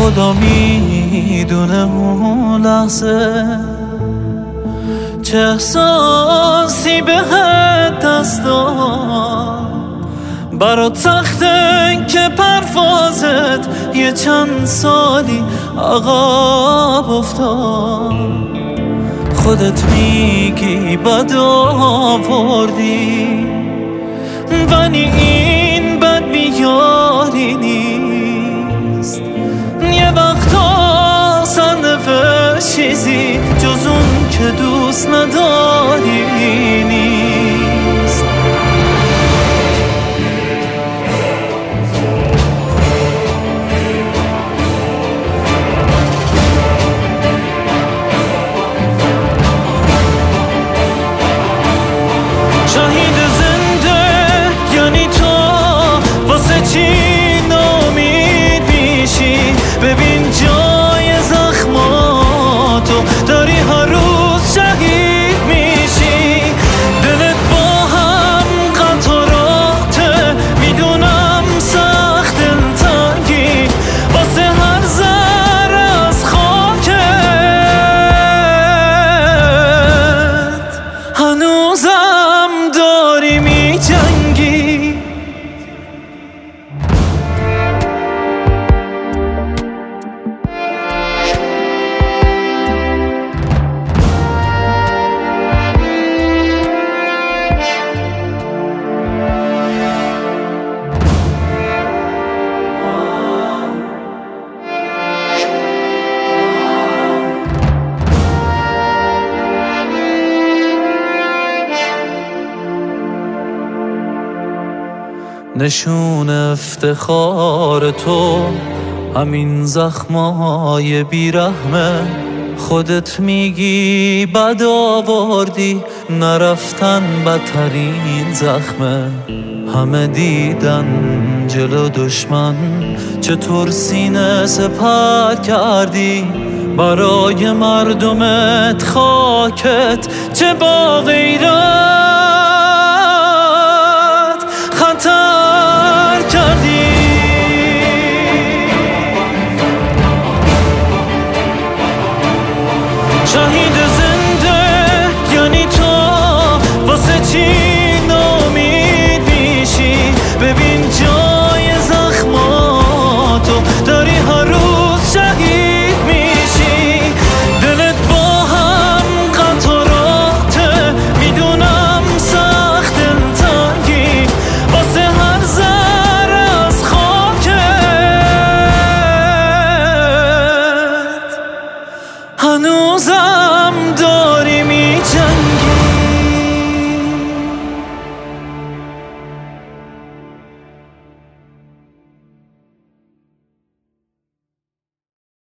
خدا میدونه اون لحظه چه احساسی بهت دست داد. برات سخته که پروازت یه چند سالی عقب افتاد. خودت میگی بد آوردی ولی این بد بیاری نیست. یه وقتا صنف چیزی جز اون که دوست نداری نیست. شاهید زنده یعنی تو واسه چی نامید میشی؟ ببین جای زخماتو داری هر روز شهید میشی. دلت با هم قطراته، میدونم سخت دلتنگی واسه هر ذره از خاکت. هنوزم داری میجنگی. نشون افتخار تو همین زخمای بیرحمه. خودت میگی بد آوردی، نرفتن بدترین زخمه. همه دیدن جلو دشمن چطور سینه سپر کردی. برای مردمت خاکت چه با غیرت